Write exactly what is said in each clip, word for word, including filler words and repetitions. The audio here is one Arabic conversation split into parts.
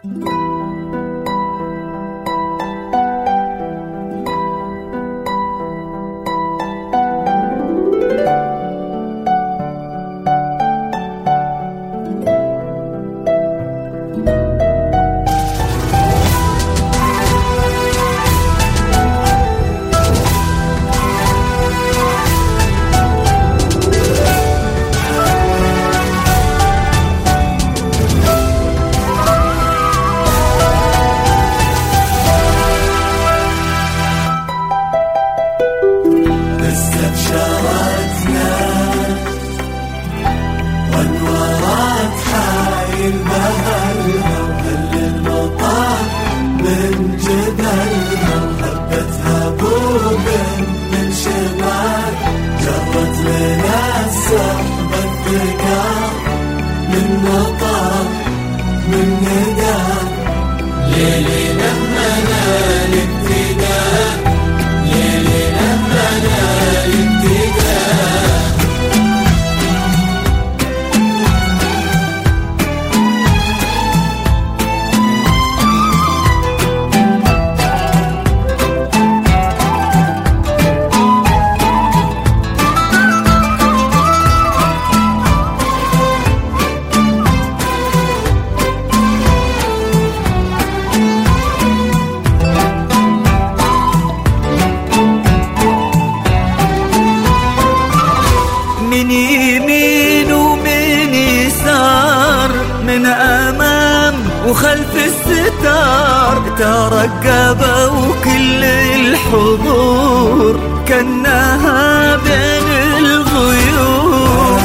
من يمين ومن يسار، من أمام وخلف الستار، ترقبوا كل الحضور كأنها بين الغيور.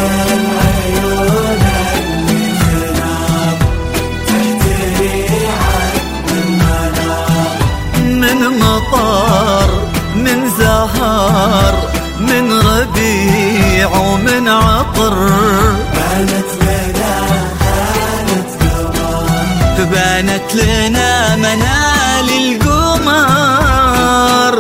من مطار، من زهر، من ربيع ومن عطر، بانت لنا بانت قمر، بانت لنا منال القمر.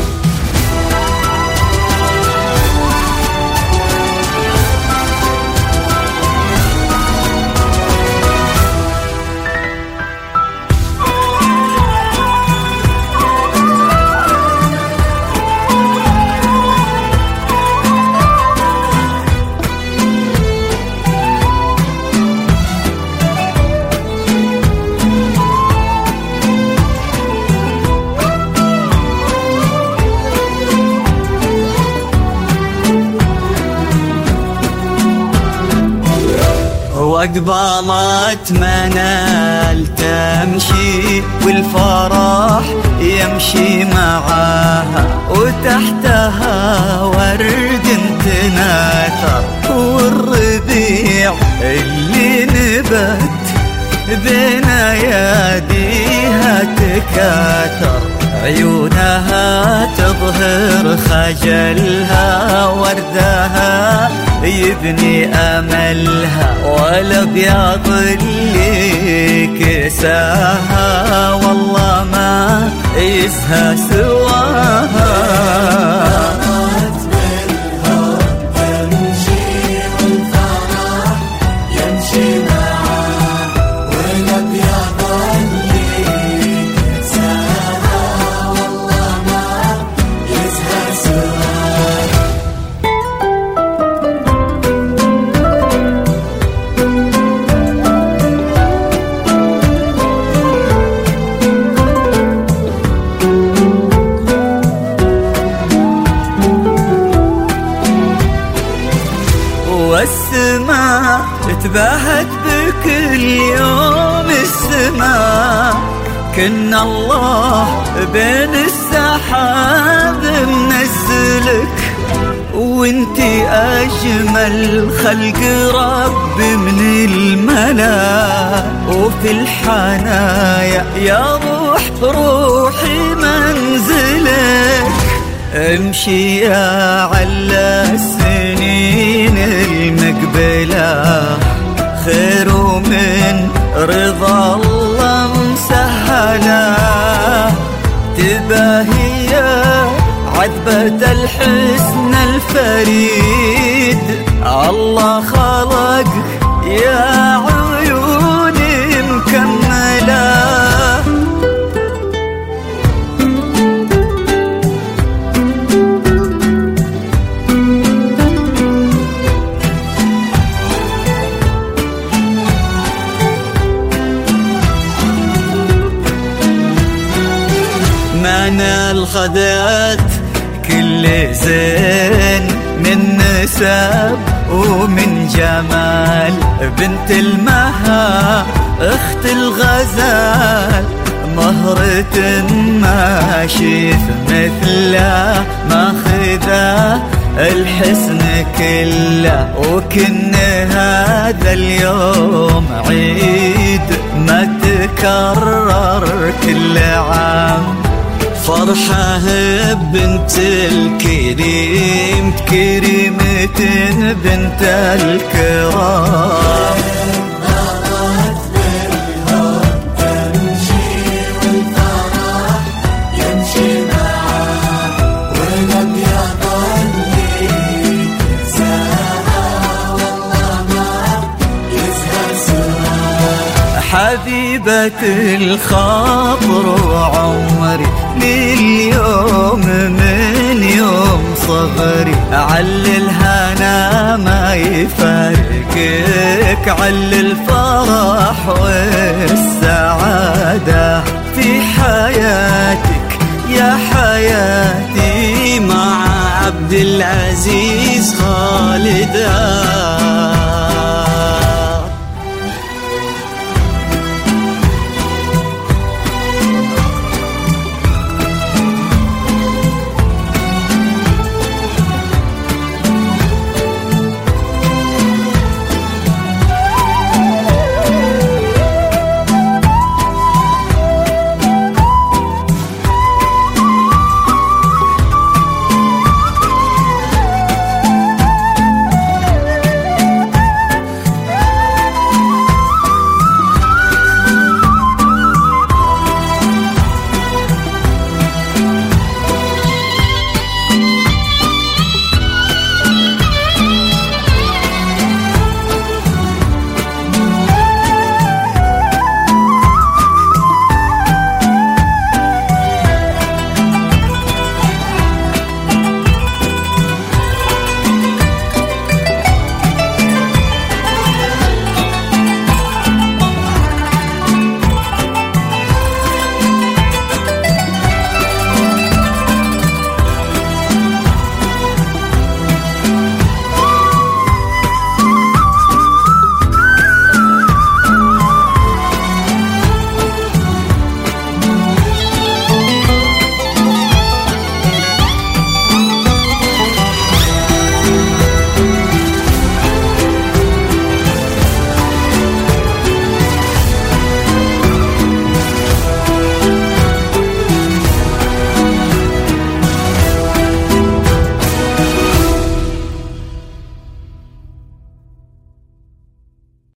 وأقبلت منال تمشي والفرح يمشي معاها، وتحتها ورد تناثر، والربيع اللي نبت بين اياديها تكاثر، عيونها تظهر خجلها، وردها يبني أملها، والأبيض اللي كساها والله ما يسهى سواها. والسماء تباهت بكل يوم، السماء كن الله بين السحاب منزلك، وانتي أجمل خلق رب من الملا، وفي الحنايا يا روح روحي منزلك. امشي يا على السنين المقبلة، خير من رضا الله مسهلة، تباهي عذبة الحسن الفريد، الله خلق يا عيوني مكملة. أخذت كل زين من نسب ومن جمال، بنت المها اخت الغزال، مهرة ما شيف مثله، ماخذه الحسن كله. وكن هذا اليوم عيد ما تكرر كل عام، فرحة بنت الكريم كريمة بنت الكرام. حبيبة الخاطر وعمري لليوم من يوم صغري، عل الهنا ما يفارقك، عل الفرح والسعادة في حياتك يا حياتي، مع عبد العزيز خالدة.